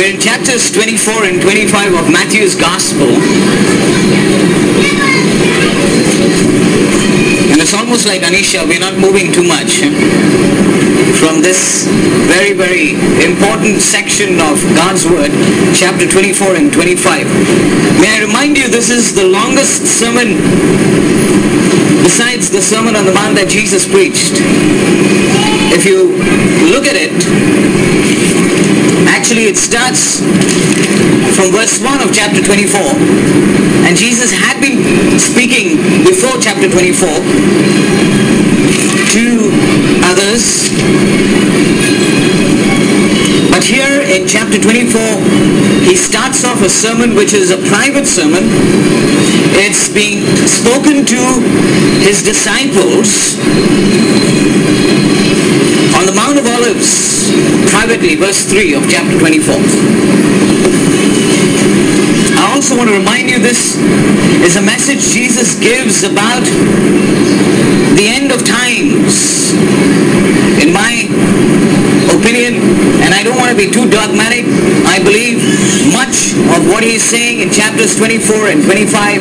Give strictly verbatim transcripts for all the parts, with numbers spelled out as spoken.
We're in chapters twenty-four and twenty-five of Matthew's Gospel. And it's almost like, Anisha, we're not moving too much from this very, very important section of God's Word, chapter twenty-four and twenty-five. May I remind you, this is the longest sermon besides the Sermon on the Mount that Jesus preached. If you look at it, actually it starts from verse one of chapter twenty-four, and Jesus had been speaking before chapter twenty-four to others. But here in chapter twenty-four, he starts off a sermon which is a private sermon. It's being spoken to his disciples on the Mount of Olives, privately, verse three of chapter twenty-four. I also want to remind you, this is a message Jesus gives about the end of times. In my opinion, and I don't want to be too dogmatic, I believe much of what he's saying in chapters twenty-four and twenty-five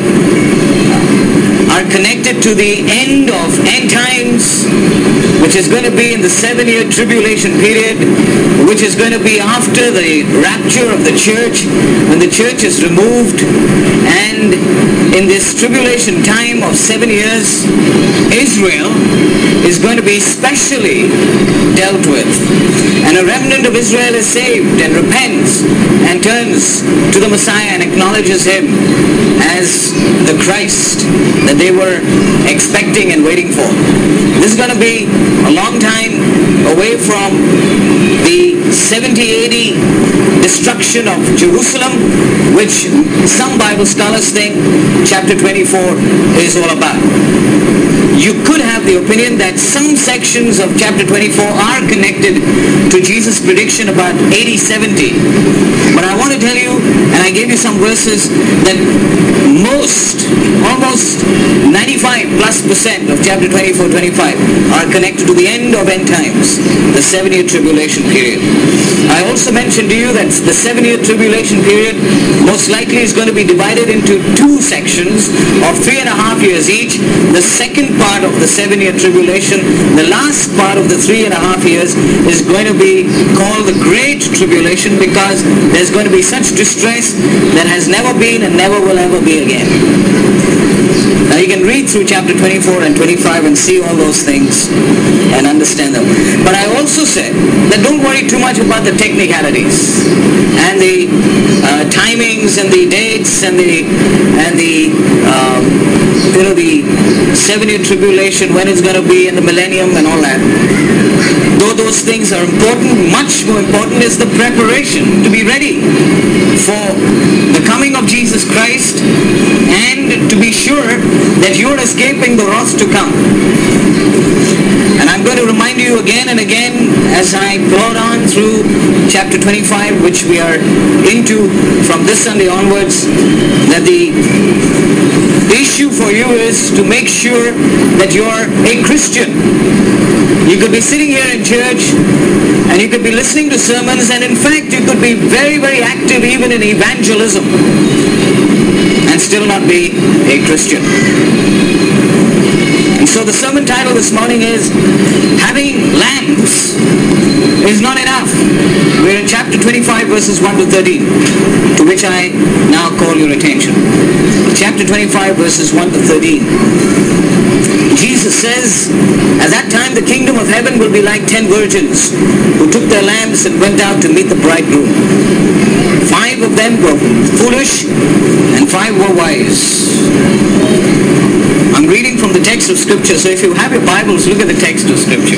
are connected to the end of end times, which is going to be in the seven-year tribulation period, which is going to be after the rapture of the church, when the church is removed. And in this tribulation time of seven years, Israel is going to be specially dealt with. And a remnant of Israel is saved and repents and turns to the Messiah and acknowledges him as the Christ that they were expecting and waiting for. This is going to be a long time away from the seventy A D destruction of Jerusalem, which some Bible scholars think chapter twenty-four is all about. You could have the opinion that some sections of chapter twenty-four are connected to Jesus' prediction about A D seventy. But I want to tell you, and I gave you some verses, that most, almost ninety-five plus percent of chapter twenty-four twenty-five are connected to the end of end times, the seven-year tribulation period. I also mentioned to you that the seven-year tribulation period most likely is going to be divided into two sections of three and a half years each. The second part of the seven-year tribulation, the last part of the three and a half years, is going to be called the Great Tribulation, because there's going to be such distress that has never been and never will ever be again. Now you can read through chapter twenty-four and twenty-five and see all those things and understand them. But I also said that don't worry too much about the technicalities and the uh, timings and the dates and the and the um, you know the seven-year tribulation, when it's going to be, and the millennium and all that. Though those things are important, much more important is the preparation to be ready for the coming of Jesus Christ, and to be sure that you're escaping the wrath to come. And I'm going to remind you again and again as I plod on through chapter twenty-five, which we are into from this Sunday onwards, that the issue for you is to make sure that you're a Christian. You could be sitting here in church and you could be listening to sermons, and in fact you could be very, very active even in evangelism and still not be a Christian. And so the sermon title this morning is Having Lamps is Not Enough. We're in chapter twenty-five, verses one to thirteen, to which I now call your attention. Chapter twenty-five, verses one to thirteen. Jesus says, at that time the kingdom of heaven will be like ten virgins who took their lamps and went out to meet the bridegroom. Five of them were foolish and five were wise. I'm reading from the text of Scripture, so if you have your Bibles, look at the text of Scripture.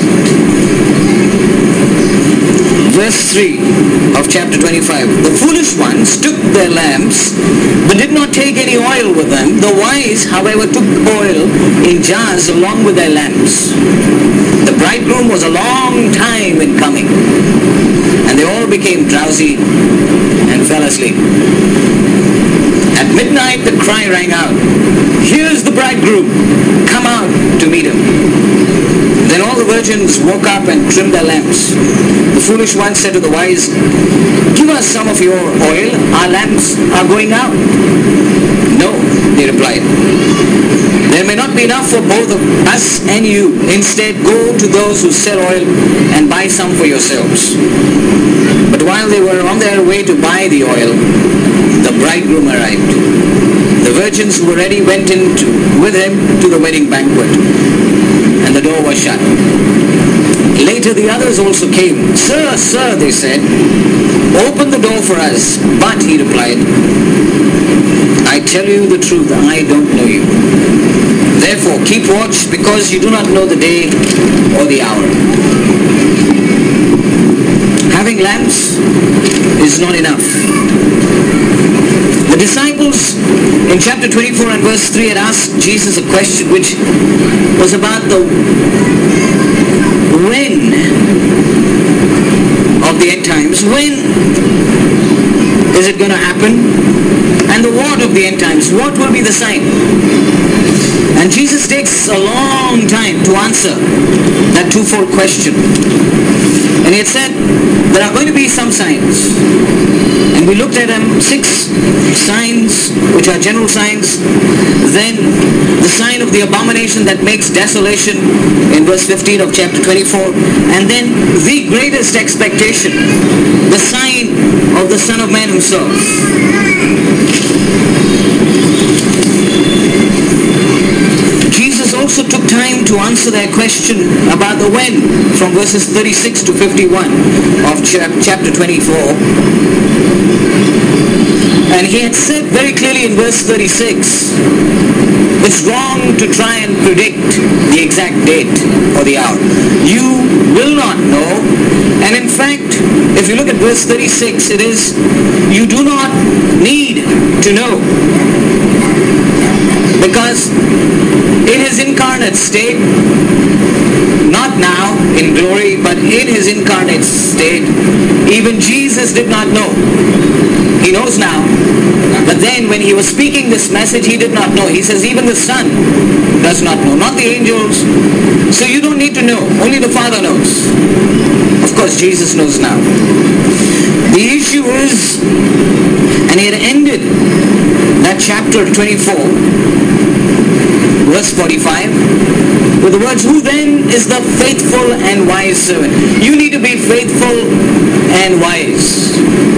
Verse three of chapter twenty-five. The foolish ones took their lamps, but did not take any oil with them. The wise, however, took oil in jars along with their lamps. The bridegroom was a long time in coming, and they all became drowsy and fell asleep. At midnight the cry rang out, "Here's the bridegroom, come out to meet him." Then all the virgins woke up and trimmed their lamps. The foolish ones said to the wise, "Give us some of your oil, our lamps are going out." "No," they replied, "there may not be enough for both of us and you. Instead, go to those who sell oil and buy some for yourselves." But while they were on their way to buy the oil, the bridegroom arrived. The virgins who were ready went in to, with him to the wedding banquet, and the door was shut. Later the others also came. "Sir, sir," they said, "open the door for us." But he replied, "I tell you the truth, I don't know you. Therefore keep watch, because you do not know the day or the hour." Having lamps is not enough. The disciples in chapter twenty-four and verse three had asked Jesus a question which was about the when of the end times. When is it going to happen? And the what of the end times. What will be the sign? And Jesus takes a long time to answer that twofold question. And he had said, there are going to be some signs. And we looked at them, six signs, which are general signs. Then the sign of the abomination that makes desolation in verse fifteen of chapter twenty-four. And then the greatest expectation, the sign of the Son of Man himself. Jesus also took time to answer their question about the when, from verses thirty-six to fifty-one of chapter twenty-four. And he had said very clearly in verse thirty-six, it's wrong to try and predict the exact date or the hour. You will not know. And in fact, if you look at verse thirty-six, it is, you do not need to know. Because in his incarnate state, not now in glory, but in his incarnate state, even Jesus did not know. He knows now. But then when he was speaking this message, he did not know. He says even the Son does not know, not the angels. So you don't need to know. Only the Father knows. Of course, Jesus knows now. The issue is, and he had ended that chapter twenty-four, verse forty-five, with the words, who then is the faithful and wise servant? You need to be faithful and wise.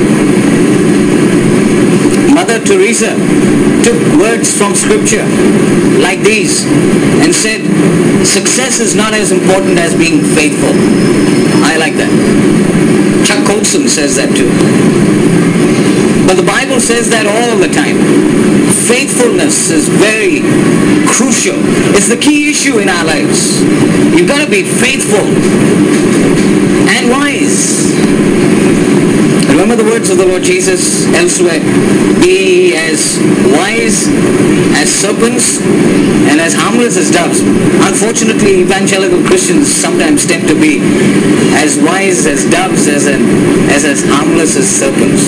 Mother Teresa took words from scripture like these and said, success is not as important as being faithful. I like that. Chuck Colson says that too. But the Bible says that all the time. Faithfulness is very crucial. It's the key issue in our lives. You've got to be faithful and wise. Remember the words of the Lord Jesus elsewhere. Be as wise as serpents and as harmless as doves. Unfortunately, evangelical Christians sometimes tend to be as wise as doves as, an, as as harmless as serpents.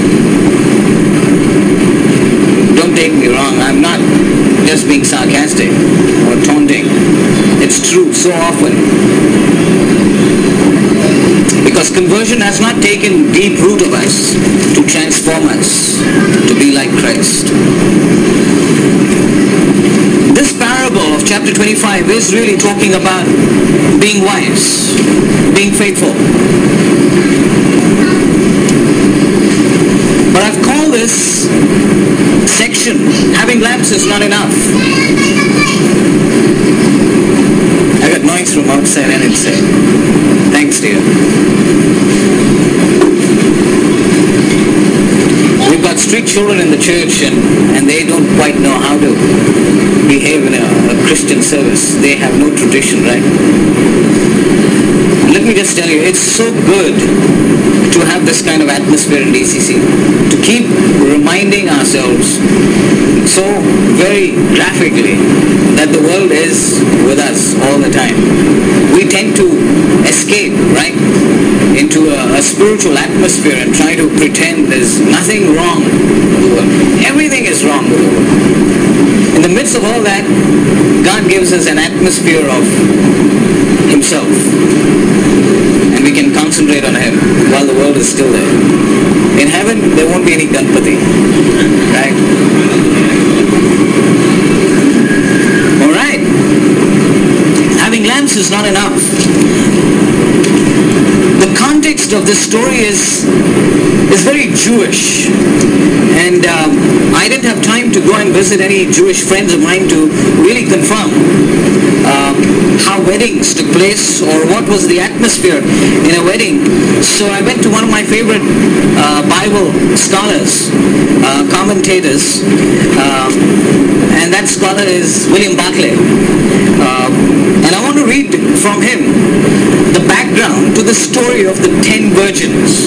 Don't take me wrong, I'm not just being sarcastic or taunting. It's true so often. Because conversion has not taken deep root of us to transform us to be like Christ. This parable of chapter twenty-five is really talking about being wise, being faithful. But I've called this section, having lamps is not enough. I got noise from outside and inside. Thanks, dear. We've got street children in the church and, and they don't quite know how to behave in a, a Christian service. They have no tradition, right? Let me just tell you, it's so good to have this kind of atmosphere in D C C. To keep reminding ourselves so very graphically that the world is with us all the time. We tend to escape, right, into a, a spiritual atmosphere and try to pretend there's nothing wrong with the world. Everything is wrong with the world. In the midst of all that, God gives us an atmosphere of Himself. And we can concentrate on Him while the world is still there. In heaven, there won't be any Ganpati. Right? Alright. Having lamps is not enough. The context of this story is is very Jewish, and um, I didn't have time to go and visit any Jewish friends of mine to really confirm uh, how weddings took place or what was the atmosphere in a wedding. So I went to one of my favorite uh, Bible scholars, uh, commentators, uh, and that scholar is William Barclay. Uh, and I want to read from him the background to the story of the ten virgins.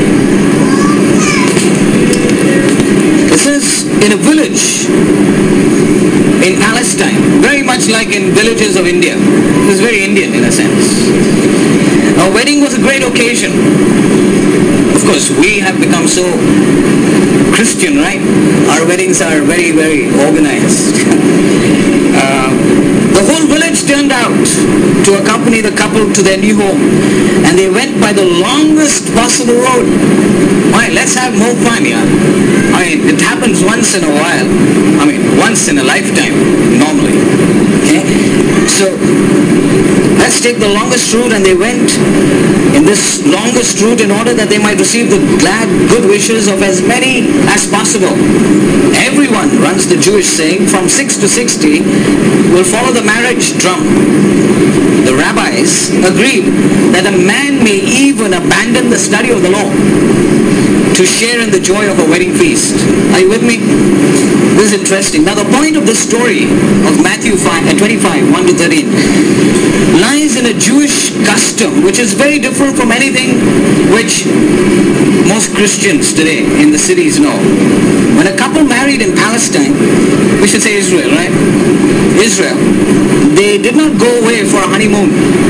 It says, in a village in Palestine, very much like in villages of India. It was very Indian in a sense. A wedding was a great occasion. Of course, we have become so Christian, right? Our weddings are very, very organized. uh, the whole village turned out to accompany the couple to their new home, and they went by the longest possible road. Why? Let's have more fun, yeah? I mean, it happens once in a while. I mean, once in a lifetime, normally. Okay? So, let's take the longest route, and they went in this longest route in order that they might receive the glad good wishes of as many as possible. Everyone, runs the Jewish saying, from six to sixty will follow the marriage drum. The rabbis agreed that a man may even abandon the study of the law to share in the joy of a wedding feast. Are you with me? This is interesting. Now the point of this story of Matthew twenty-five, one to thirteen lies in a Jewish custom which is very different from anything which most Christians today in the cities know. When a couple married in Palestine, we should say Israel, right? Israel, they did not go away for a honeymoon.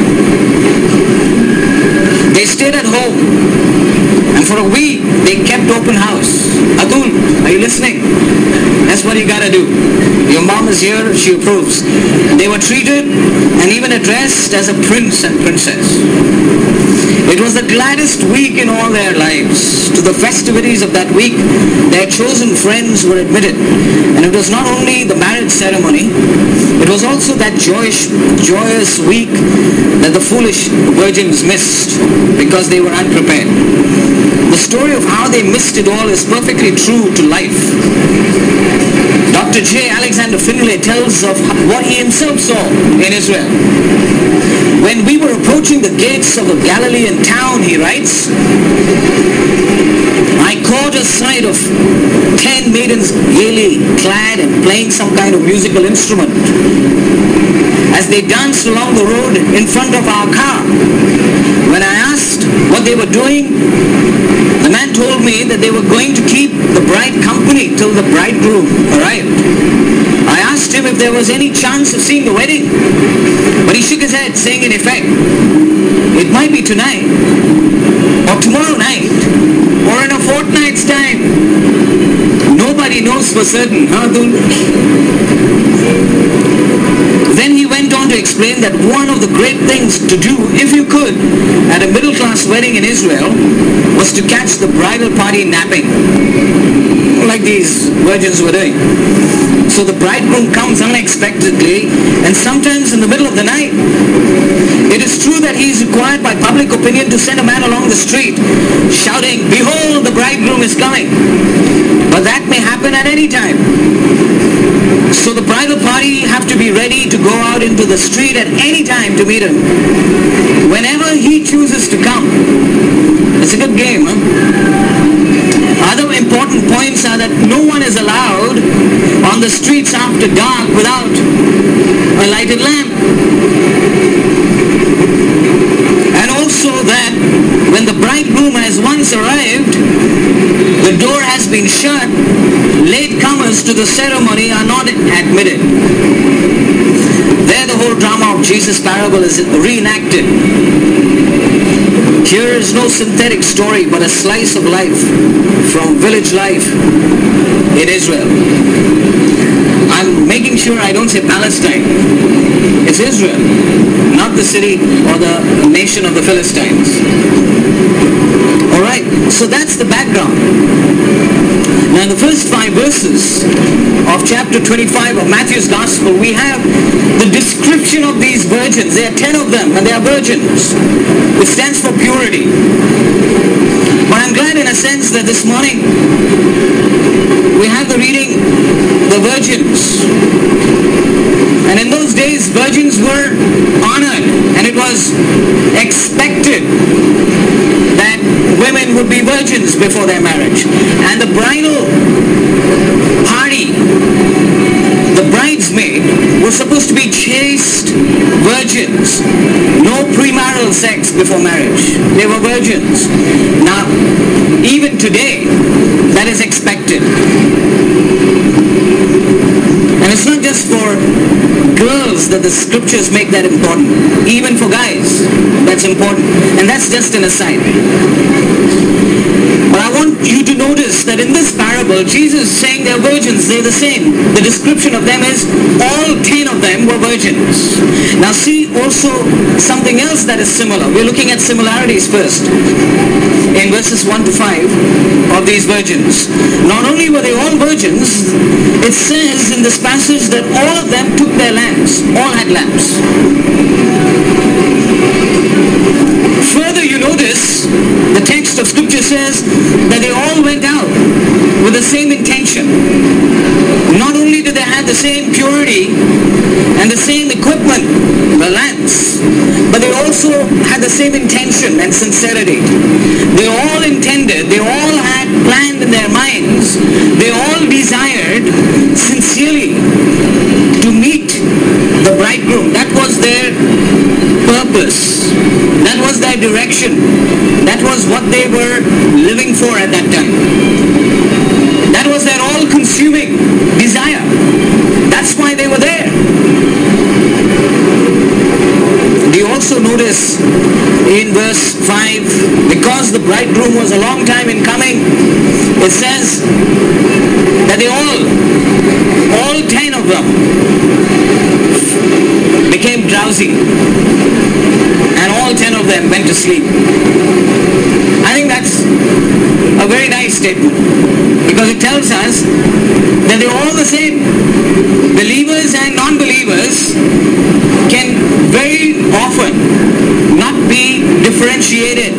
They stayed at home, and for a week they kept open house. Atul, are you listening? That's what you gotta do. Your mom is here, she approves. They were treated and even addressed as a prince and princess. It was the gladdest week in all their lives. To the festivities of that week, their chosen friends were admitted. And it was not only the marriage ceremony, it was also that joyous, joyous week that the foolish virgins missed because they were unprepared. The story of how they missed it all is perfectly true to life. Doctor J. Alexander Finlay tells of what he himself saw in Israel. When we were approaching the gates of a Galilean town, he writes, I caught a sight of ten maidens gaily clad and playing some kind of musical instrument as they danced along the road in front of our car. When I asked what they were doing, the man told me that they were going to keep the bride company till the bridegroom arrived. I asked him if there was any chance of seeing the wedding, but he shook his head, saying in effect, it might be tonight, or tomorrow night, or in a fortnight's time. Nobody knows for certain, huh, Dul? Then he went on to explain that one of the great things to do, if you could, at a middle-class wedding in Israel, was to catch the bridal party napping, like these virgins were doing. So the bridegroom comes unexpectedly, and sometimes in the middle of the night. It is true that he is required by public opinion to send a man along the street, shouting, behold, the bridegroom is coming. But that may happen at any time. So the bridal party have to be ready to go out into the street at any time to meet him, whenever he chooses to come. It's a good game, huh? Other important points are that no one is allowed on the streets after dark without a lighted lamp. And also that when the bridegroom has once arrived, the door has been shut, latecomers to the ceremony are not admitted. There the whole drama of Jesus' parable is reenacted. Here is no synthetic story, but a slice of life from village life in Israel. I'm making sure I don't say Palestine. It's Israel, not the city or the nation of the Philistines. Alright, so that's the background. Now in the first five verses of chapter twenty-five of Matthew's Gospel, we have the description of these virgins. There are ten of them, and they are virgins, which stands for purity. But I'm glad in a sense that this morning we have the reading, the virgins. And in those days, virgins were honored, and it was expected that women would be virgins before their marriage. And the bridal party, the bridesmaid, was supposed to be chaste virgins. No premarital sex before marriage. They were virgins. Now, even today, that is expected. And it's not just for girls that the scriptures make that important. Even for guys, that's important. And that's just an aside. But I want you to notice that in this parable, Jesus is saying they're virgins, they're the same. The description of them is all ten of them were virgins. Now see also something else that is similar. We're looking at similarities first. In verses one to five of these virgins. Not only were they all virgins, it says in this passage that all of them took their lamps. All had lamps. Further, you notice the text of scripture says that they all went out with the same intention. Not only did they have the same purity and the same equipment, the lamps, but they also had the same intention and sincerity. They all intended, they all had planned in their minds, they all desired sincerely to meet the bridegroom. That was their purpose. That was their direction. That was what they were living for at that time. That was their all-consuming desire. That's why they were there. Do you also notice in verse five, because the bridegroom was a long time in coming, it says that they all, all ten of them, became drowsy, and all ten of them went to sleep. I think that's a very nice statement, because it tells us that they're all the same. Believers and non-believers can very often not be differentiated.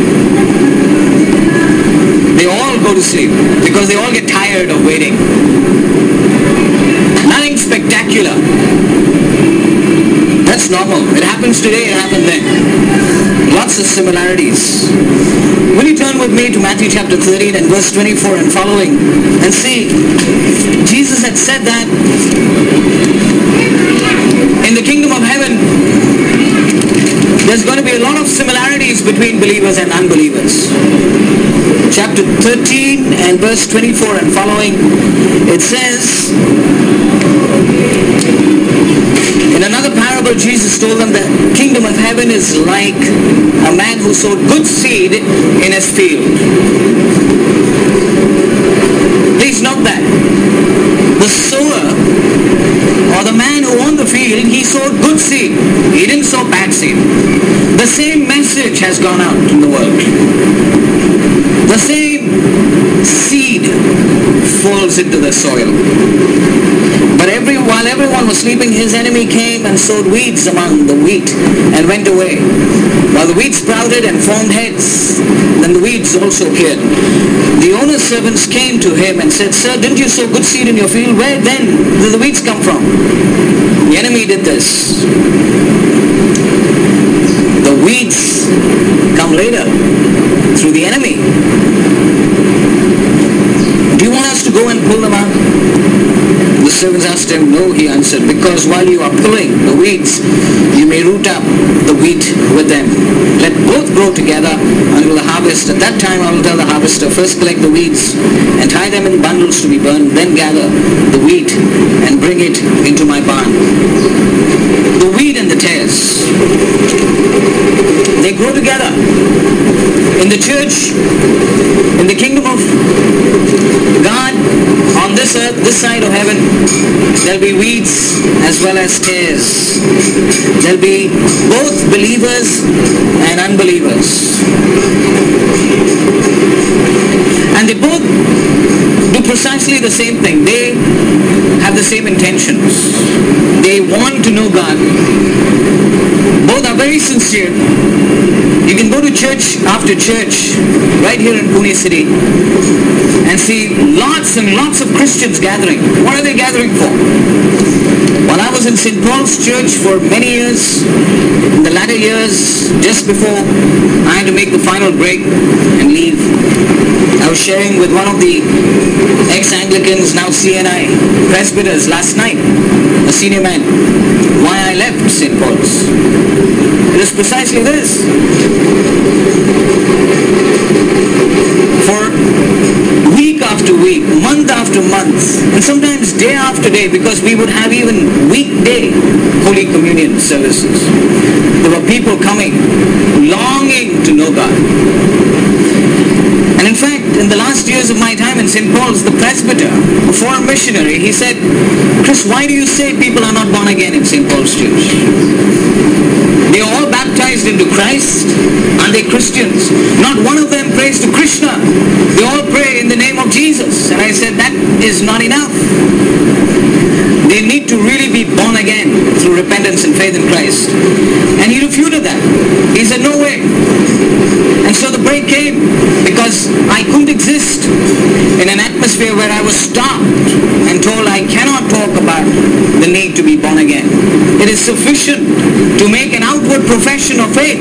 They all go to sleep because they all get tired of waiting. Nothing spectacular. That's normal. It happens today, it happened then. Lots of similarities. Will you turn with me to Matthew chapter thirteen and verse twenty-four and following and see, Jesus had said that in the kingdom of heaven there's going to be a lot of similarities between believers and unbelievers. Chapter thirteen and verse twenty-four and following, it says, in another parable, Jesus told them the kingdom of heaven is like a man who sowed good seed in his field. Please note that. The sower, or the man who owned the field, he sowed good seed. He didn't sow bad seed. The same message has gone out in the world. The same seed falls into the soil. But every, while everyone was sleeping, his enemy came and sowed weeds among the wheat and went away. While the wheat sprouted and formed heads, then the weeds also appeared. The owner's servants came to him and said, "Sir, didn't you sow good seed in your field? Where then did the weeds come from?" The enemy did this. The weeds come later through the enemy. Do you want us to go and pull them out? The servants asked him. "No," he answered, "because while you are pulling the weeds, you may root up the wheat with them. Let both grow together until the harvest. At that time I will tell the harvester, first collect the weeds and tie them in bundles to be burned, then gather the wheat and bring it into my barn." The wheat and the tares, they grow together. In the church, in the kingdom of God, on this earth, this side of heaven, There'll be weeds as well as tares. There'll be both believers and unbelievers. And they both do precisely the same thing. They have the same intentions. They want to know God. Both are very sincere. You can go to church after church right here in Pune city and see lots and lots of Christians gathering. What are they gathering for? While I was in Saint Paul's Church for many years, in the latter years, just before I had to make the final break and leave, I was sharing with one of the ex-Anglicans, now C N I, presbyters last night, a senior man, why I left Saint Paul's. It is precisely this. For week after week, month after month, and sometimes day after day, because we would have even weekday Holy Communion services, there were people coming, longing to know God. And in fact, in the last years of my time in Saint Paul's, the presbyter, a foreign missionary, he said, Chris, why do you say people are not born again in Saint Paul's Church? They are all baptized into Christ. Are they Christians? Not one of them prays to Krishna. They all pray in the name of Jesus. And I said, that is not enough. They need to really be born again through repentance and faith in Christ. And he refuted that. He said, no way. And so the break came because I couldn't exist in an atmosphere where I was stopped and told I cannot talk about the need to be born again. It is sufficient to make an outward profession of faith.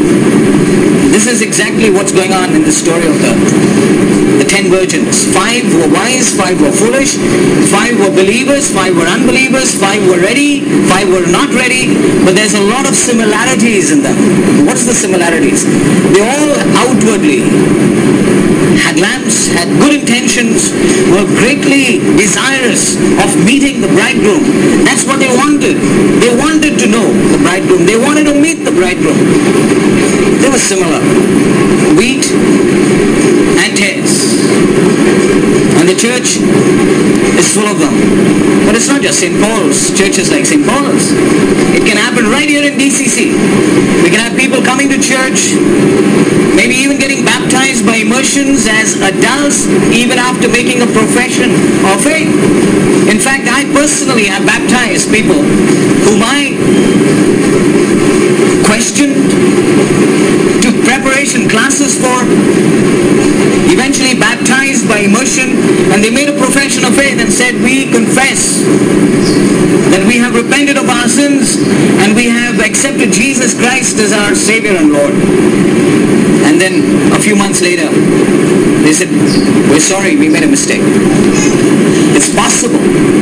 This is exactly what's going on in the story of the, the ten virgins. Five were wise, five were foolish, five were believers, five were unbelievers, five were ready, five were not ready, but there's a lot of similarities in them. What's the similarities? They all outwardly had lamps, had good intentions, were greatly desirous of meeting the bridegroom. That's what they wanted. They wanted to know the bridegroom. They wanted to meet the bridegroom. They were similar. Wheat and tares. And the church is full of them. But it's not just Saint Paul's. Churches like Saint Paul's. It can happen right here in D C C. We can have people coming to church, maybe even getting baptized by immersions as adults, even after making a profession of faith. In fact, I personally have baptized people whom I questioned, took preparation classes for, eventually baptized by immersion, and they made a profession of faith and said, we confess that we have repented of our sins and we have accepted Jesus Christ as our Savior and Lord. And then a few months later, they said, we're sorry, we made a mistake. It's possible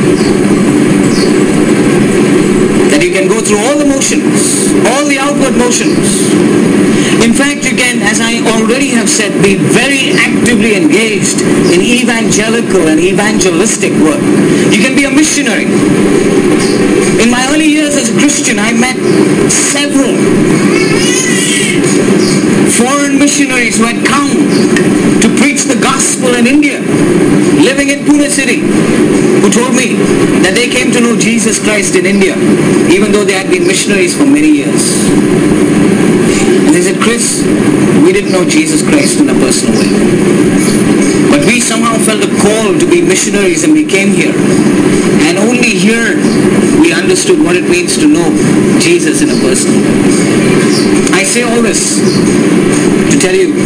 that you can go through all the motions, all the outward motions. In fact, you can, as I already have said, be very actively engaged in evangelical and evangelistic work. You can be a missionary. In my early years as a Christian, I met several foreign missionaries who had come to preach the gospel in India, living in Pune city, who told me that they came to know Jesus Christ in India, even though they had been missionaries for many years. And they said, Chris, we didn't know Jesus Christ in a personal way, but we somehow felt a call to be missionaries and we came here. And only here we understood what it means to know Jesus in a personal way. I say all this to tell you,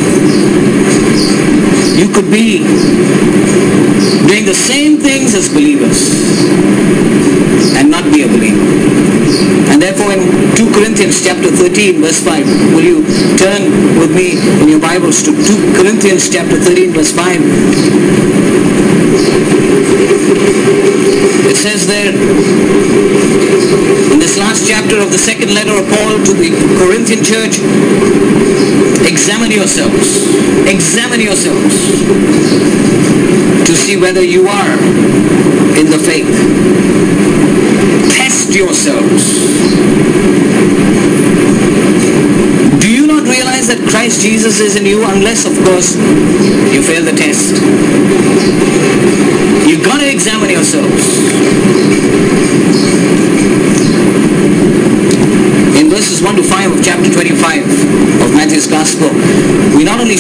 you could be doing the same things as believers and not be a believer. And therefore in two Corinthians chapter thirteen verse five, will you turn with me in your Bibles to two Corinthians chapter thirteen verse five. It says there, in this last chapter of the second letter of Paul to the Corinthian church, examine yourselves, examine yourselves to see whether you are in the faith. Test yourselves. Do you not realize that Christ Jesus is in you unless, of course, you fail the test? You've got to examine yourselves.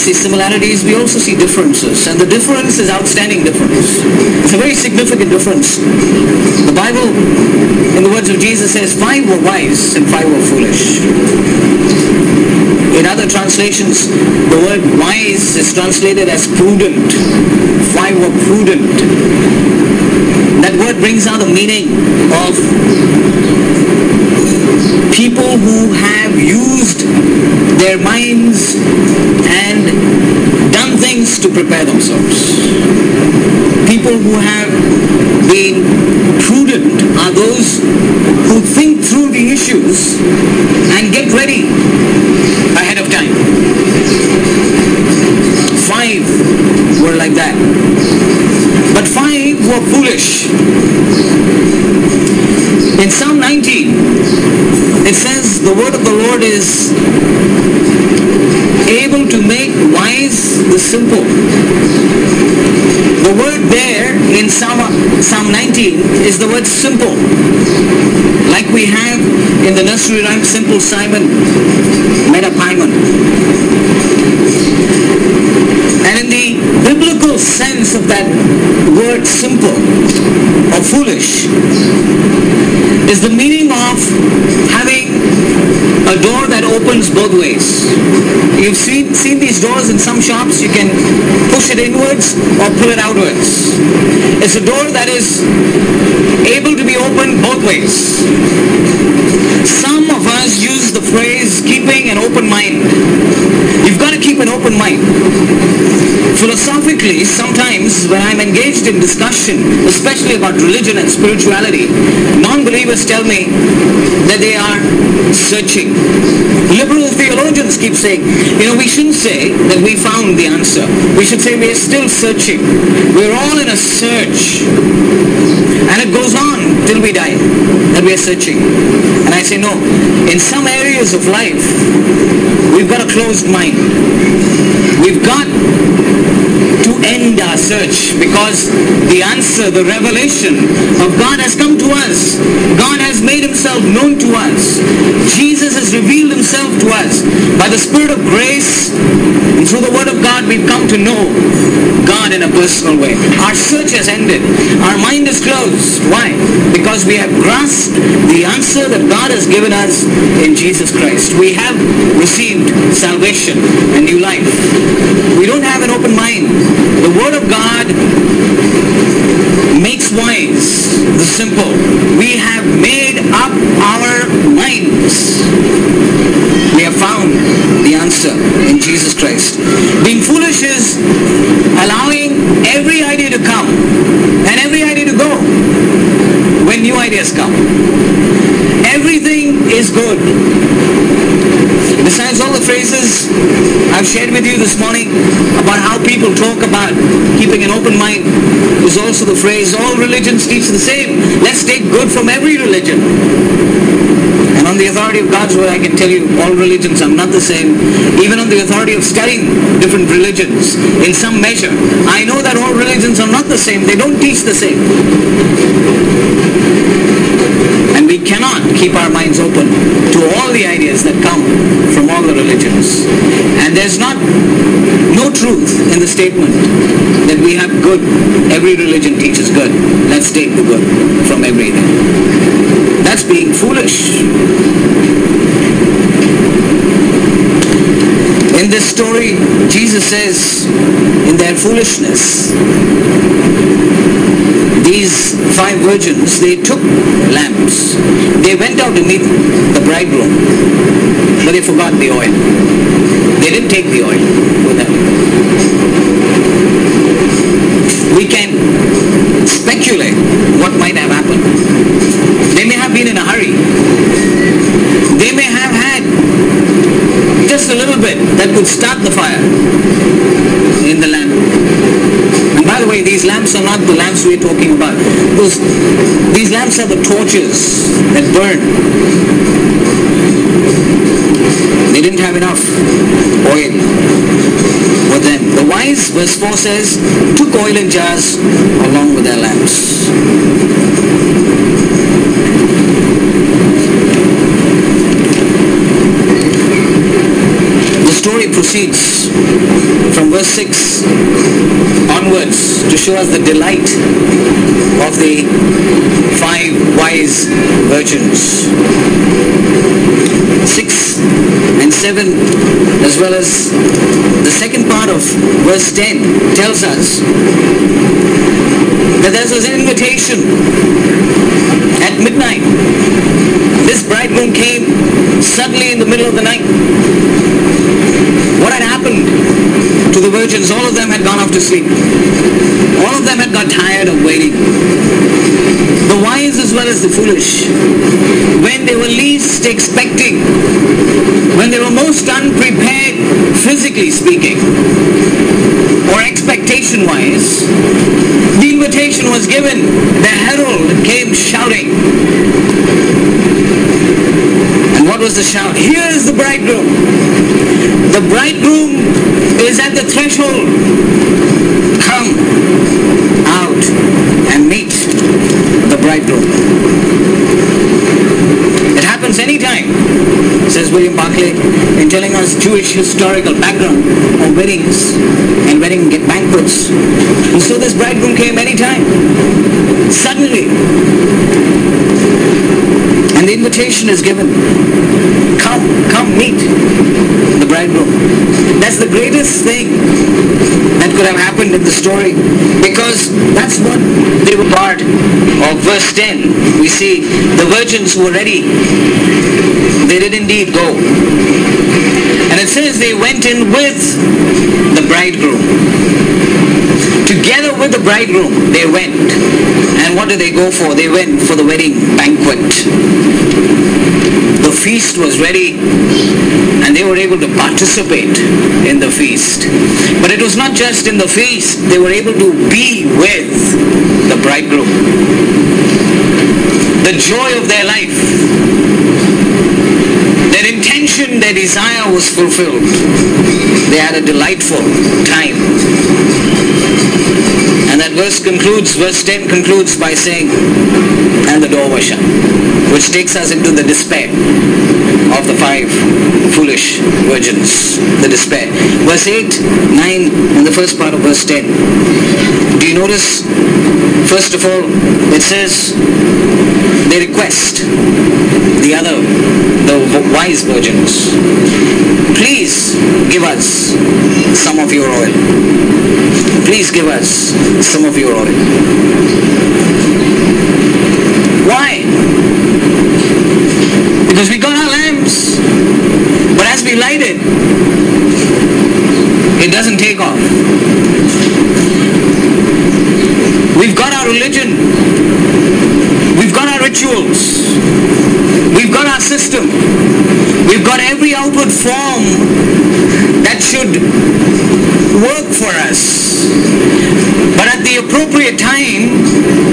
see similarities, we also see differences. And the difference is outstanding difference. It's a very significant difference. The Bible, in the words of Jesus, says five were wise and five were foolish. In other translations, the word wise is translated as prudent. Five were prudent. That word brings out the meaning of people who have used their minds and done things to prepare themselves. People who have been prudent are those who think through the issues and get ready ahead of time. Five were like that. But five were foolish. In Psalm nineteen, it says the word of the Lord is able to make wise the simple. The word there in Psalm, Psalm nineteen is the word simple. Like we have in the nursery rhyme, Simple Simon met a pieman. And in the biblical sense of that word simple or foolish is the meaning of having a door that opens both ways. You've seen, seen these doors in some shops. You can push it inwards or pull it outwards. It's a door that is able to be opened both ways. Some of us use the phrase keeping an open mind. You've got to keep an open mind. Philosophically, sometimes when I'm engaged in discussion, especially about religion and spirituality, non-believers tell me that they are searching. Liberal theologians keep saying, you know, we shouldn't say that we found the answer. We should say we are still searching. We're all in a search. And it goes on till we die, that we are searching. And I say, no, in some areas of life, we've got a closed mind. We've got to end our search because the answer, the revelation of God has come to us. God has made himself known to us. Jesus has revealed himself to us. By the Spirit of grace and through the Word of God, we've come to know God in a personal way. Our search has ended. Our mind is closed. Why? Because we have grasped the answer that God has given us in Jesus Christ. We have received salvation and new life. We don't have an open mind. The Word of God makes wise the simple. We have made up our minds. We have found the answer in Jesus Christ. Being foolish is allowing every idea to come and every idea to go when new ideas come. Everything is good. Besides all the phrases I've shared with you this morning about how people talk about keeping an open mind, is also the phrase, all religions teach the same. Let's take good from every religion. And on the authority of God's word, I can tell you all religions are not the same. Even on the authority of studying different religions in some measure, I know that all religions are not the same. They don't teach the same. And we cannot keep our minds open to all the ideas that come from all the religions. And there's not no truth in the statement that we have good. Every religion teaches good. Let's take the good from everything. That's being foolish. In this story, Jesus says, in their foolishness, these five virgins, they took lamps. They went out to meet the bridegroom, but they forgot the oil. They didn't take the oil with them. We can speculate what might have happened. They may have been in a hurry. They may have had just a little bit that could start the fire in the lamp. And by the way, these lamps are not the lamps we're talking about. Those, these lamps are the torches that burn. They didn't have enough oil with them. The wise, verse four says, took oil in jars along with their lamps. The story proceeds from verse six onwards to show us the delight of the five wise virgins. six and seven, as well as the second part of verse ten, tells us that there's an invitation at midnight. This bridegroom came suddenly in the middle of the night. What had happened to the virgins? All of them had gone off to sleep. All of them had got tired of waiting. The wise as well as the foolish. When they were least expecting, when they were most unprepared, physically speaking, or expectation-wise, the invitation was given. The herald came shouting. And what was the shout? Here is the bridegroom. The bridegroom is at the threshold. Come out and meet the bridegroom. It happens anytime, says William Barclay, in telling us Jewish historical background of weddings and wedding banquets. And so this bridegroom came anytime, suddenly. And the invitation is given. Come, come meet the bridegroom. That's the greatest thing that could have happened in the story, because that's what they were part of. Verse ten, we see the virgins who were ready. They did indeed go. And it says they went in with the bridegroom. Together with the bridegroom, they went. And what did they go for? They went for the wedding banquet. The feast was ready, and they were able to participate in the feast. But it was not just in the feast. They were able to be with the bridegroom. The joy of their life, their intention, their desire was fulfilled. They had a delightful time. And that verse concludes, verse ten concludes by saying, and the door was shut, which takes us into the despair of the five foolish virgins. The despair. Verse eight, nine, and the first part of verse ten. Do you notice, first of all, it says, they request the other, the wise virgins, please give us some of your oil. Please give us some of your oil. Why? Because we got our lamps, but as we light it, it doesn't take off. We've got our religion. We've got our rituals. We've got our system. We've got every outward form that should work for us. But at the appropriate time,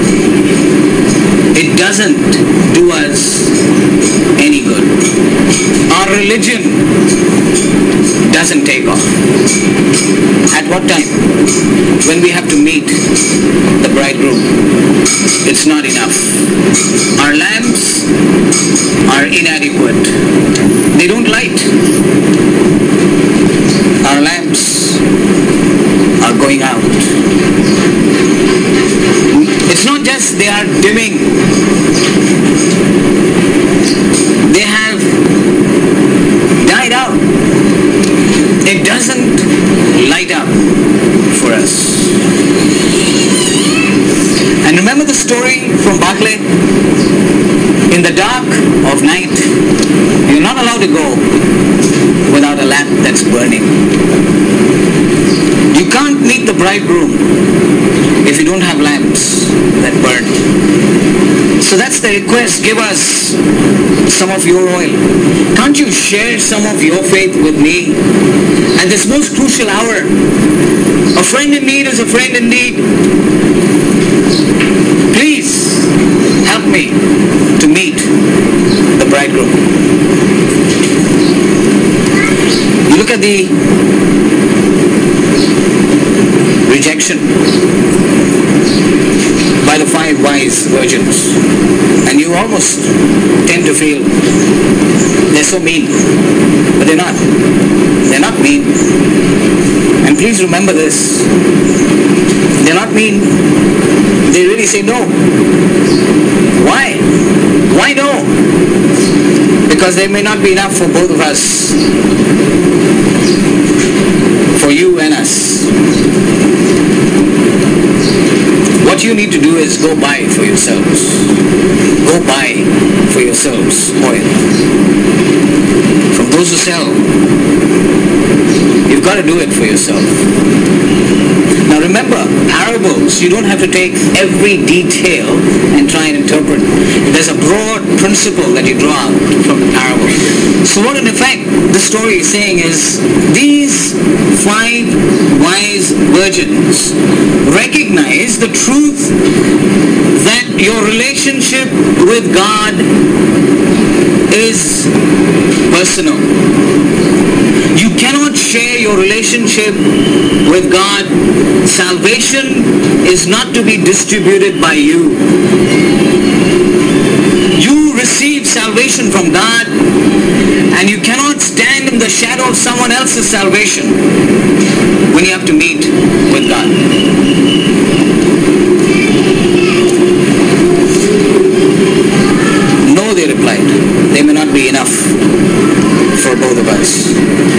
it doesn't do us any good. Our religion doesn't take off. At what time? When we have to meet the bridegroom. It's not enough. Our lamps are inadequate. They don't light. Our lamps are going out. It's not just they are dimming. They have died out. It doesn't light up for us. And remember the story from Barclay? In the dark of night, you're not allowed to go without a lamp that's burning. You can't meet the bridegroom if you don't have lamps that burn. So that's the request. Give us some of your oil. Can't you share some of your faith with me at this most crucial hour? A friend in need is a friend indeed. Please help me to meet the bridegroom. You look at the rejection by the five wise virgins, and you you almost tend to feel they're so mean. But they're not. They're not mean. And please remember this. They're not mean. They really say no. Why? Why no? Because there may not be enough for both of us. For you and us. What you need to do is go buy for yourselves. Go buy for yourselves oil. From those who sell. You've got to do it for yourself. Now remember, parables, you don't have to take every detail and try and interpret. There's a broad principle that you draw out from the parable. So what in effect the story is saying is, these five wise virgins recognize the truth that your relationship with God is personal. You cannot share your relationship with God. Salvation is not to be distributed by you. You receive salvation from God, and you cannot stand in the shadow of someone else's salvation when you have to meet with God. No, they replied. They may not be enough for both of us.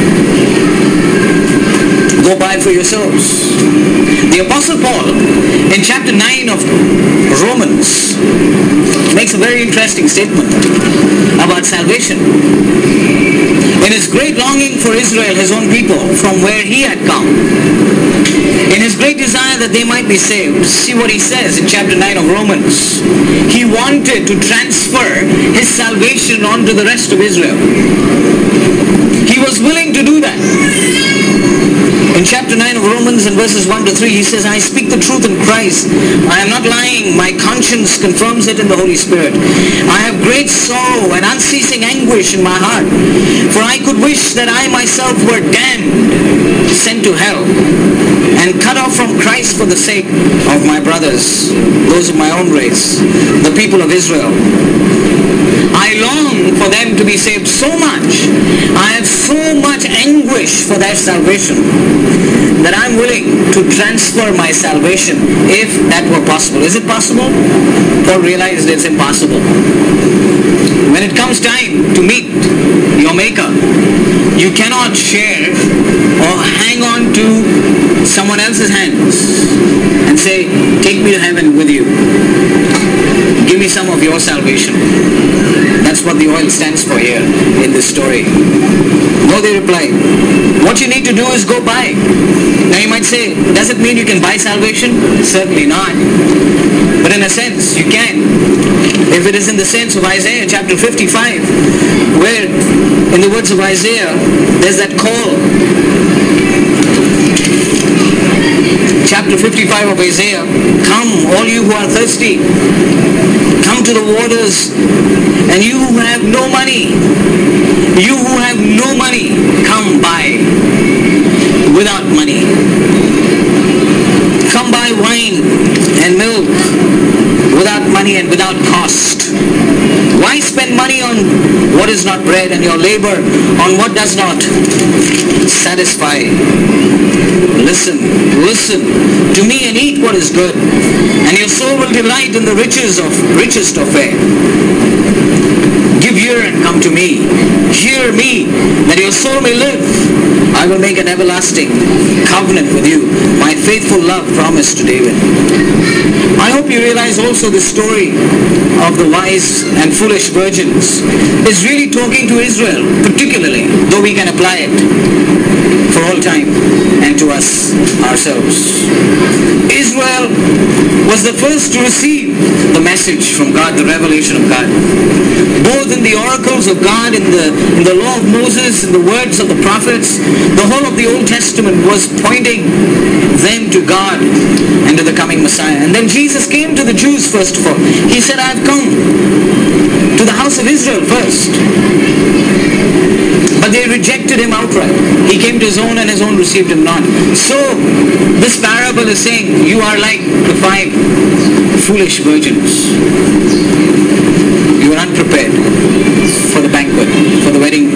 Go buy for yourselves. The Apostle Paul, in chapter nine of Romans, makes a very interesting statement about salvation. In his great longing for Israel, his own people, from where he had come, in his great desire that they might be saved, see what he says in chapter nine of Romans. He wanted to transfer his salvation onto the rest of Israel. He was willing to do that. In chapter nine of Romans, in verses one to three, he says, I speak the truth in Christ. I am not lying. My conscience confirms it in the Holy Spirit. I have great sorrow and unceasing anguish in my heart. For I could wish that I myself were damned, sent to hell, and cut off from Christ for the sake of my brothers, those of my own race, the people of Israel. I long for them to be saved so much. I have so much anguish for their salvation that I'm willing to transfer my salvation if that were possible. Is it possible? Paul realized it's impossible. When it comes time to meet your Maker, you cannot share or hang on to someone else's hands and say, take me to heaven with you. Give me some of your salvation. That's what the oil stands for here in this story. No, they replied. What you need to do is go buy. Now you might say, does it mean you can buy salvation? Certainly not. But in a sense, you can. If it is in the sense of Isaiah chapter fifty-five, where in the words of Isaiah, there's that call. Chapter fifty-five of Isaiah, come all you who are thirsty, come to the waters, and you who have no money, you who have no money, come buy without money. Come buy wine and milk without money and without cost. Why spend money on what is not bread and your labor on what does not satisfy? Listen, listen to me and eat what is good, and your soul will delight in the riches of richest of fare. Give ear and come to me. Hear me, that your soul may live. I will make an everlasting covenant with you, my faithful love promised to David. I hope you realize also the story of the wise and foolish virgins is really talking to Israel, particularly, though we can apply it for all time and to us ourselves. Israel was the first to receive the message from God, the revelation of God. Both in the oracles of God, in the, in the law of Moses, in the words of the prophets, the whole of the Old Testament was pointing them to God and to the coming Messiah. And then Jesus came to the Jews first of all. He said, I have come to the house of Israel first. But they rejected him outright. He came to his own and his own received him not. So, this parable is saying, you are like the five foolish virgins. You are unprepared for the banquet, for the wedding.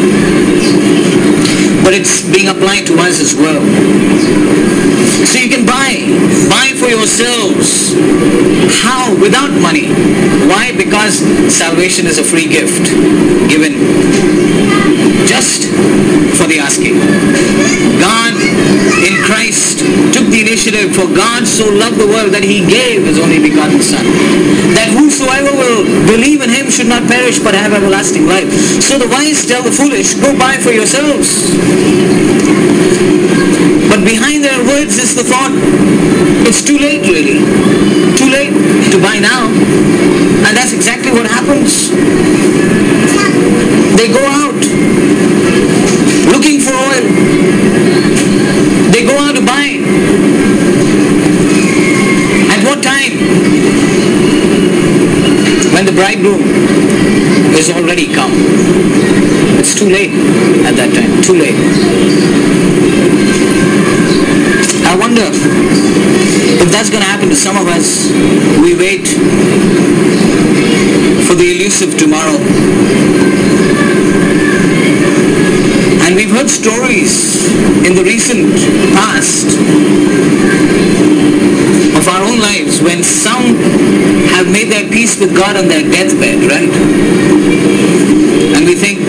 But it's being applied to us as well. So you can buy, buy for yourselves. How? Without money. Why? Because salvation is a free gift given just for the asking. God in Christ took the initiative, for God so loved the world that He gave His only begotten Son, that whosoever will believe in Him should not perish but have everlasting life. So the wise tell the foolish, go buy for yourselves. But behind their words is the thought, it's too late really. Too late to buy now. And that's exactly what happens. They go out looking for oil. They go out to buy. At what time? When the bridegroom is already come. It's too late at that time. Too late. I wonder if that's going to happen to some of us. We wait for the elusive tomorrow. And we've heard stories in the recent past of our own lives when some have made their peace with God on their deathbed, right? And we think,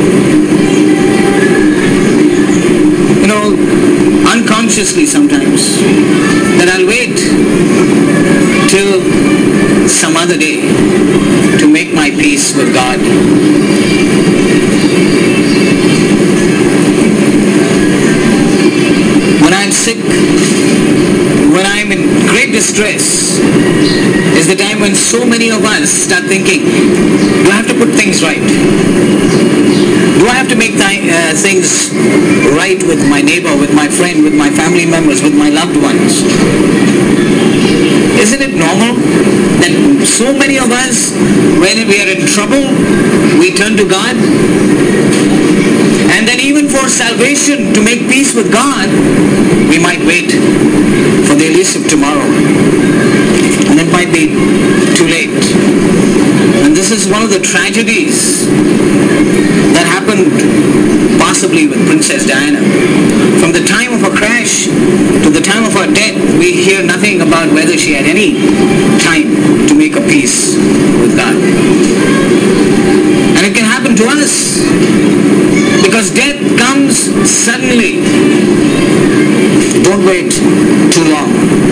you know, unconsciously sometimes, that I'll wait till some other day to make my peace with God. When I'm sick, when I'm in great distress, is the time when so many of us start thinking, do I have to put things right? Do I have to make th- uh, things right with my neighbor, with my friend, with my family members, with my loved ones? Isn't it normal that so many of us, when we are in trouble, we turn to God? And then even for salvation, to make peace with God, we might wait for the elusive tomorrow. And it might be too late. And this is one of the tragedies that happened possibly with Princess Diana. From the time of her crash to the time of her death, we hear nothing about whether she had any time to make a peace with God. And it can happen to us because death comes suddenly. Don't wait too long.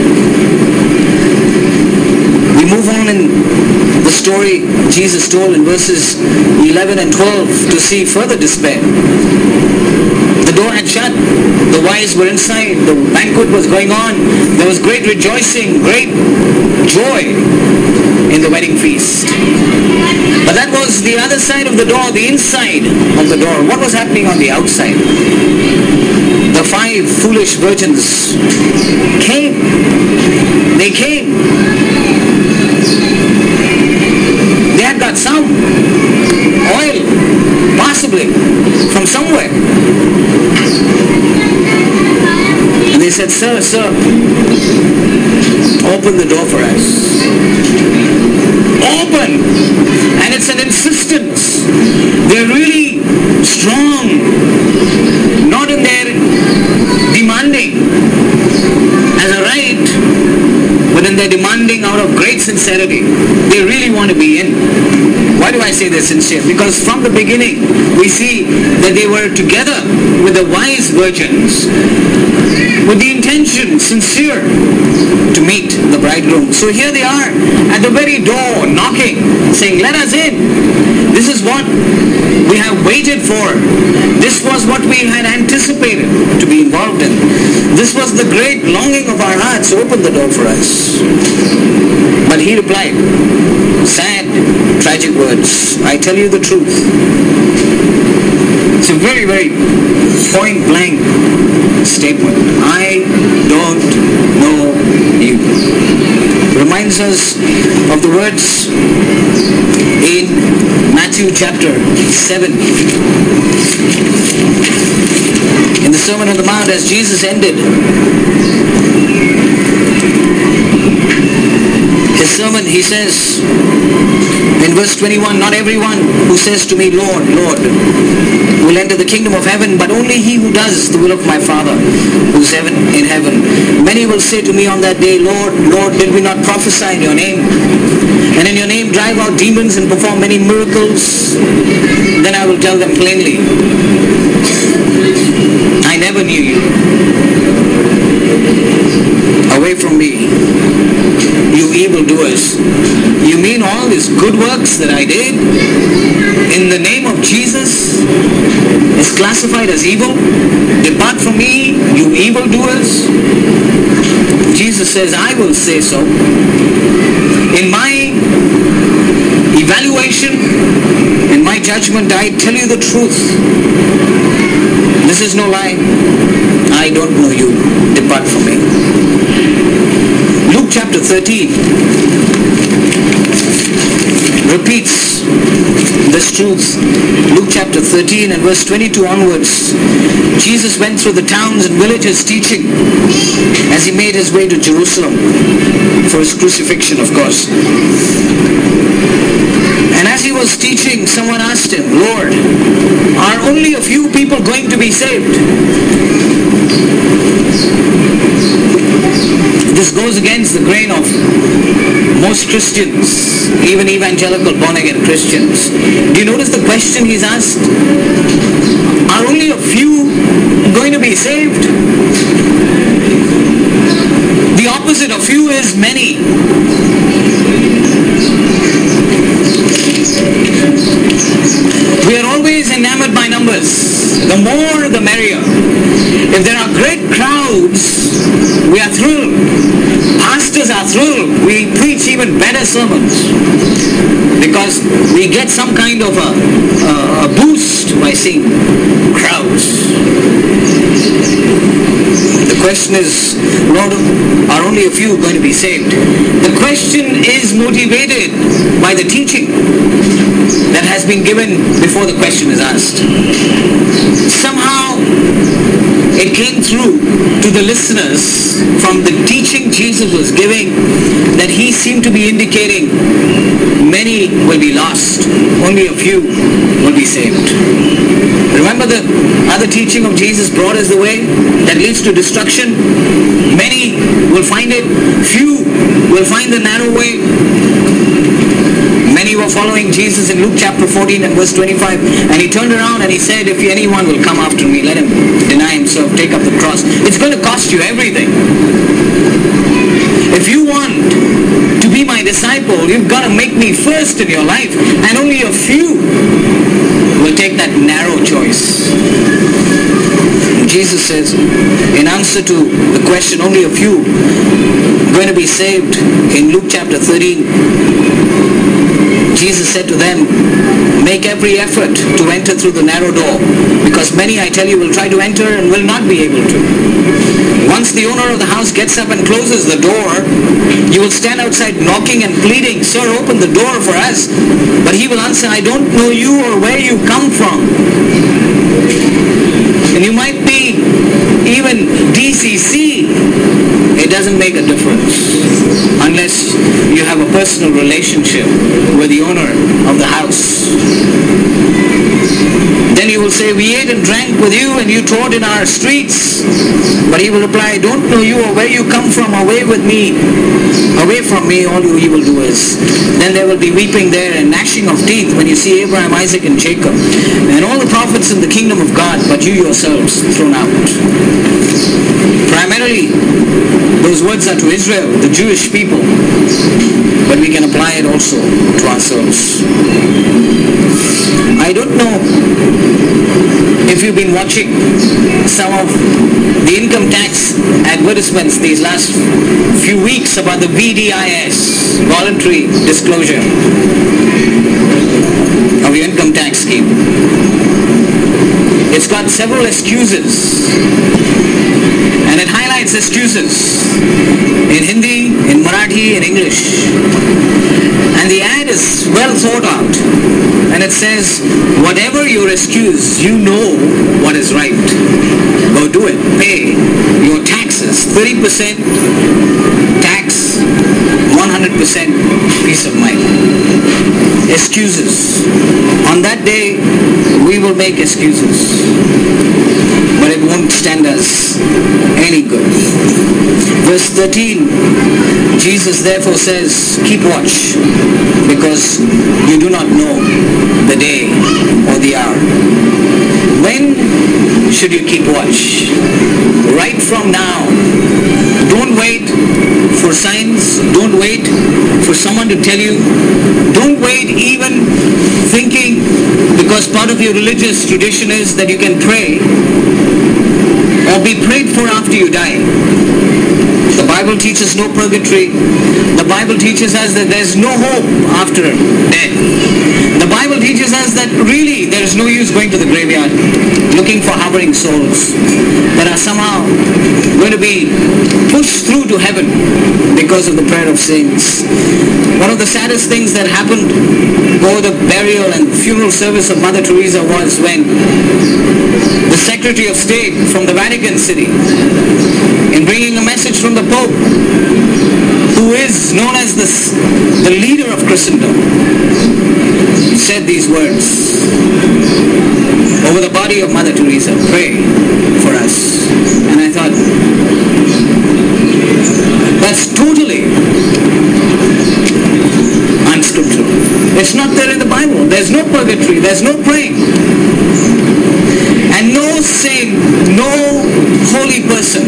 We move on in the story Jesus told in verses eleven and twelve to see further despair. The door had shut. The wise were inside. The banquet was going on. There was great rejoicing, great joy in the wedding feast. But that was the other side of the door, the inside of the door. What was happening on the outside? The five foolish virgins came. They came. They had got some oil, possibly, from somewhere. And they said, Sir, sir, open the door for us. Open! And it's an insistence. They're really strong. Not in their demanding as a right, but in their demanding out of great sincerity. They really want to be in. Why do I say they're sincere? Because from the beginning, we see that they were together with the wise virgins with the intention, sincere, to meet the bridegroom. So here they are at the very door, knocking, saying, let us in. This is what we have waited for. This was what we had anticipated to be involved in. This was the great longing of our hearts. Open the door for us. But he replied, sad, tragic words. I tell you the truth. It's a very, very point-blank statement. I don't know you. Reminds us of the words in Matthew chapter seven. In the Sermon on the Mount, as Jesus ended his sermon, he says in verse twenty-one, not everyone who says to me, Lord, Lord, will enter the kingdom of heaven, but only he who does the will of my Father who's heaven in heaven. Many will say to me on that day, Lord, Lord, did we not prophesy in your name? And in your name drive out demons and perform many miracles? Then I will tell them plainly, I never knew you. Away from me, you evildoers. You mean all these good works that I did in the name of Jesus is classified as evil? Depart from me, you evildoers. Jesus says, I will say so. In my evaluation, in my judgment, I tell you the truth. This is no lie. I don't know you. Depart from me. Luke chapter thirteen repeats this truth. Luke chapter thirteen and verse twenty-two onwards. Jesus went through the towns and villages teaching as he made his way to Jerusalem for his crucifixion, of course. And as he was teaching, someone asked him, Lord, are only a few people going to be saved? This goes against the grain of most Christians, even evangelical born-again Christians. Do you notice the question he's asked? Are only a few going to be saved? The opposite of few is many. We are always enamored by numbers. The more, the merrier. If there are great crowds, we are thrilled. Pastors are thrilled. We preach even better sermons because we get some kind of a, a, a boost by seeing crowds. The question is, Lord, are only a few going to be saved? The question is motivated by the teaching that has been given before the question is asked. Somehow it came through to the listeners from the teaching Jesus was giving that he seemed to be indicating many will be lost, only a few will be saved. Remember the other teaching of Jesus, broad is the way that leads to destruction. Many will find it, few will find the narrow way. Many were following Jesus in Luke chapter fourteen and verse twenty-five, and he turned around and he said, if anyone will come after me, let him deny himself, take up the cross. It's going to cost you everything. If you want to be my disciple, you've got to make me first in your life, and only a few will take that narrow choice. Jesus says, in answer to the question, only a few going to be saved, in Luke chapter thirteen, Jesus said to them, make every effort to enter through the narrow door, because many, I tell you, will try to enter and will not be able to. Once the owner of the house gets up and closes the door, you will stand outside knocking and pleading, sir, open the door for us. But he will answer, I don't know you or where you come from. And you might be even D C C. It doesn't make a difference unless you have a personal relationship with the owner of the house. Then he will say, we ate and drank with you and you taught in our streets. But he will reply, I don't know you or where you come from. Away with me. Away from me, all you evildoers. Then there will be weeping there and gnashing of teeth when you see Abraham, Isaac and Jacob and all the prophets in the kingdom of God, but you yourselves thrown out. Primarily, those words are to Israel, the Jewish people. But we can apply it also to ourselves. I don't know if you've been watching some of the income tax advertisements these last few weeks about the V D I S, voluntary disclosure of your income tax scheme. It's got several excuses, and it highlights excuses in Hindi, in Marathi, in English. And the ad is well thought out, and it says, whatever your excuse, you know what is right. Go do it. Pay your taxes. thirty percent tax one hundred percent peace of mind. Excuses. On that day, we will make excuses, but it won't stand us any good. Verse thirteen, Jesus therefore says, keep watch, because you do not know the day or the hour. When should you keep watch? Right from now. Don't wait for signs. Don't wait for someone to tell you. Don't wait even thinking, because part of your religious tradition is that you can pray or be prayed for after you die. The Bible teaches no purgatory. The Bible teaches us that there's no hope after death. The Bible teaches us that really there is no use going to the graveyard looking for hovering souls that are somehow going to be pushed through to heaven because of the prayer of saints. One of the saddest things that happened over the burial and funeral service of Mother Teresa was when the Secretary of State from the Vatican City, in bringing a message from the Pope, who is known as the, the leader of Christendom, said these words over the body of Mother Teresa, pray for us. And I thought, that's totally unscriptural. It's not there in the Bible. There's no purgatory. There's no praying. And no saint, no holy person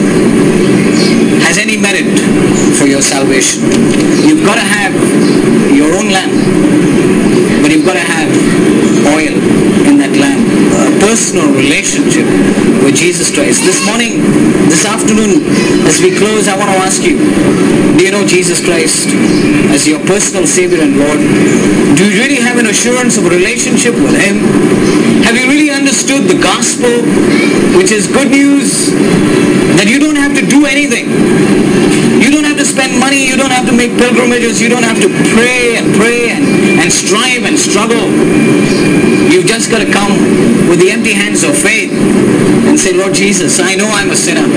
has any merit for your salvation. You've got to have your own lamp, but you've got to have oil in that lamp. A personal relationship with Jesus Christ. This morning, this afternoon, as we close, I want to ask you, do you know Jesus Christ as your personal Savior and Lord? Do you really have an assurance of a relationship with Him? Have you really understood the gospel, which is good news, that you don't have to do anything? You don't have to spend money, you don't have to make pilgrimages, you don't have to pray and pray and, and strive and struggle. You've just got to come with the empty hands of faith and say, Lord Jesus, I know I'm a sinner.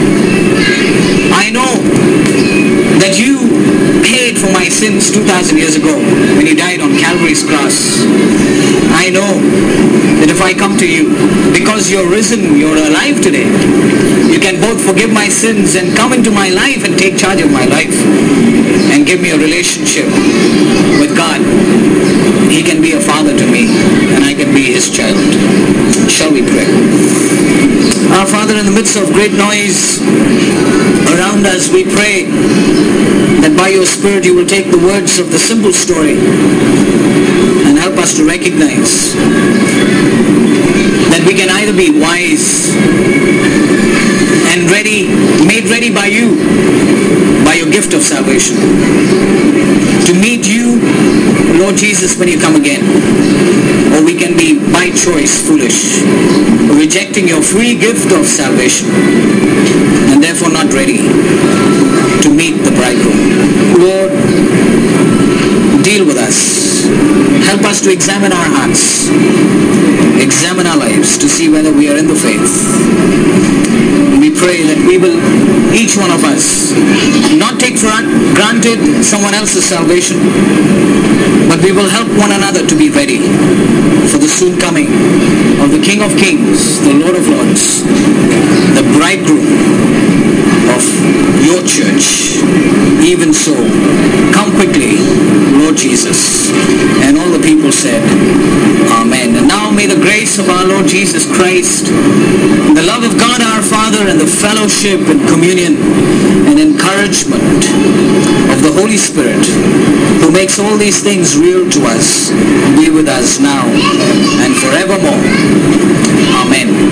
I know that you paid for my sins two thousand years ago when you died on Calvary's cross. I know that if I come to you, because you're risen, you're alive today, you can both forgive my sins and come into my life and take charge of my life and give me a relationship with God. He can be a father to me and I can be His child. Shall we pray? Our Father, in the midst of great noise around us, we pray that by your Spirit you will take the words of the simple story and help us to recognize that we can either be wise and ready, made ready by you, by your gift of salvation, to meet you, Lord Jesus, when you come again. Or we can be, by choice, foolish, rejecting your free gift of salvation, and therefore not ready to meet the bridegroom. Lord, deal with us. Help us to examine our hearts, examine our lives to see whether we are in the faith. We pray that we will, each one of us, not take for granted someone else's salvation, but we will help one another to be ready for the soon coming of the King of Kings, the Lord of Lords, the bridegroom of your church. Even so, come quickly, Lord Jesus. And all the people said, Amen. And now may the grace of our Lord Jesus Christ, the love of God our Father, and the fellowship and communion and encouragement of the Holy Spirit, who makes all these things real to us, be with us now and forevermore.